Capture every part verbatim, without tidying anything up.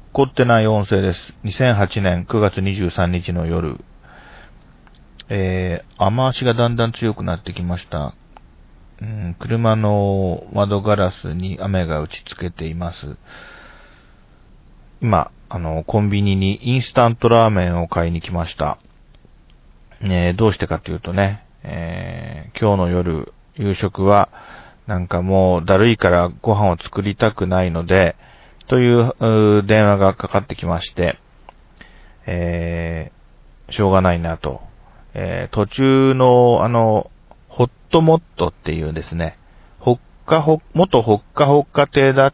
凝ってない音声です。にせんはちねんくがつにじゅうさんにちの夜、えー、雨足がだんだん強くなってきました。うん、車の窓ガラスに雨が打ちつけています。今、あの、コンビニにインスタントラーメンを買いに来ました。えー、どうしてかというとね、えー、今日の夜、夕食は、なんかもうだるいからご飯を作りたくないので、という電話がかかってきまして、えー、しょうがないなと。えー、途中の、あの、ホットモットっていうですね、ほっかほ、元ほっかほっか亭だった、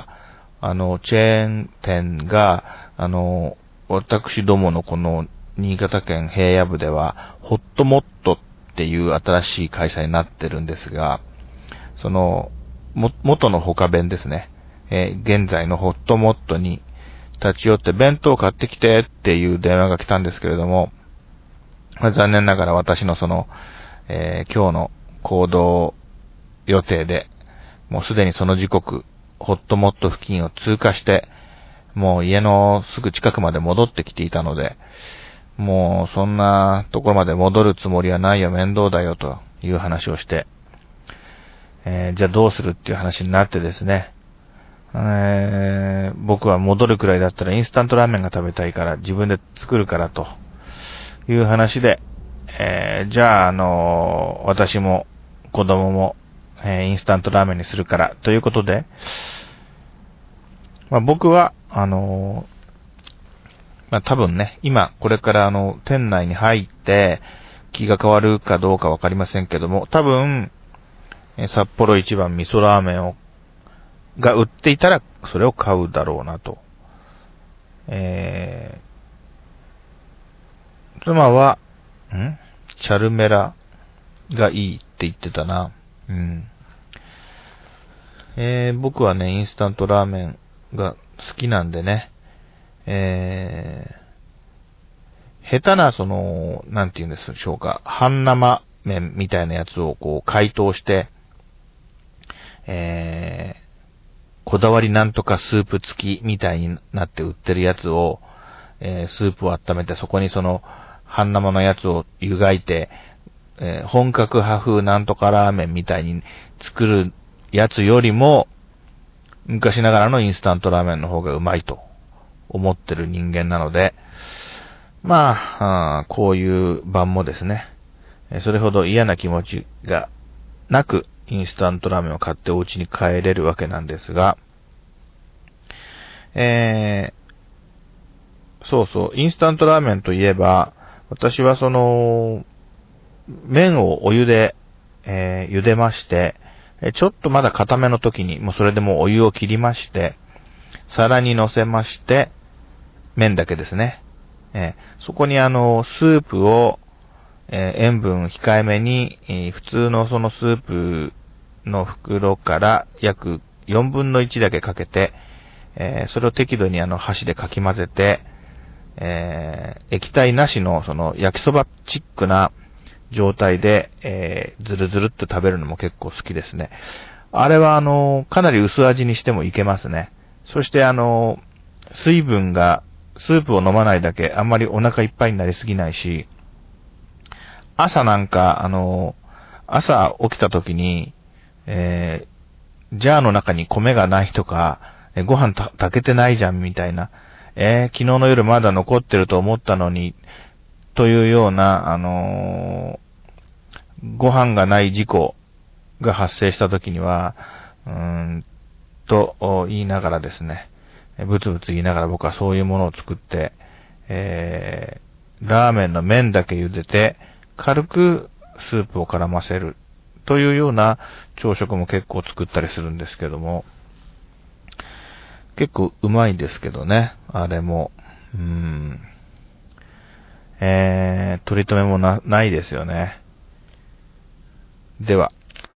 あの、チェーン店が、あの、私どものこの新潟県平野部では、ホットモットっていう新しい会社になってるんですが、その、も、元の他弁ですね。えー、現在のホットモットに立ち寄って弁当買ってきてっていう電話が来たんですけれども、まあ、残念ながら私のその、えー、今日の行動予定で、もうすでにその時刻、ホットモット付近を通過して、もう家のすぐ近くまで戻ってきていたので、もうそんなところまで戻るつもりはないよ、面倒だよという話をして、えー、じゃあどうするっていう話になってですね、えー、僕は戻るくらいだったらインスタントラーメンが食べたいから自分で作るからという話で、えー、じゃあ、あのー、私も子供も、えー、インスタントラーメンにするからということで、まあ、僕は、あのー、まあ、多分ね、今これからあの店内に入って気が変わるかどうかわかりませんけども、多分札幌一番味噌ラーメンをが売っていたらそれを買うだろうなと。えー、妻はんチャルメラがいいって言ってたな。うん。えー、僕はねインスタントラーメンが好きなんでね。えー、下手なそのなんて言うんでしょうか、半生麺みたいなやつをこう解凍して、えー。こだわりなんとかスープ付きみたいになって売ってるやつを、えー、スープを温めてそこにその半生のやつを湯がいて、えー、本格派風なんとかラーメンみたいに作るやつよりも昔ながらのインスタントラーメンの方がうまいと思ってる人間なので、まあ、あこういう晩もですね、それほど嫌な気持ちがなくインスタントラーメンを買ってお家に帰れるわけなんですが、えー、そうそう、インスタントラーメンといえば、私はその、麺をお湯で、えー、茹でまして、ちょっとまだ固めの時に、もうそれでもうお湯を切りまして、皿に乗せまして、麺だけですね。えー、そこにあの、スープを、えー、塩分控えめに、えー、普通のそのスープの袋から約よんぶんのいちだけかけて、えー、それを適度にあの箸でかき混ぜて、えー、液体なしのその焼きそばチックな状態で、えー、ずるずるっと食べるのも結構好きですね。あれはあのかなり薄味にしてもいけますね。そしてあの水分がスープを飲まないだけあんまりお腹いっぱいになりすぎないし、朝なんかあの朝起きた時に、えー、ジャーの中に米がないとか、ご飯た炊けてないじゃんみたいな、えー、昨日の夜まだ残ってると思ったのにというような、あのー、ご飯がない事故が発生した時にはうーんと言いながらですね、ブツブツ言いながら僕はそういうものを作って、えー、ラーメンの麺だけ茹でて軽くスープを絡ませるというような朝食も結構作ったりするんですけども、結構うまいですけどね、あれも。うーん。えー、取り留めもな、ないですよね。では。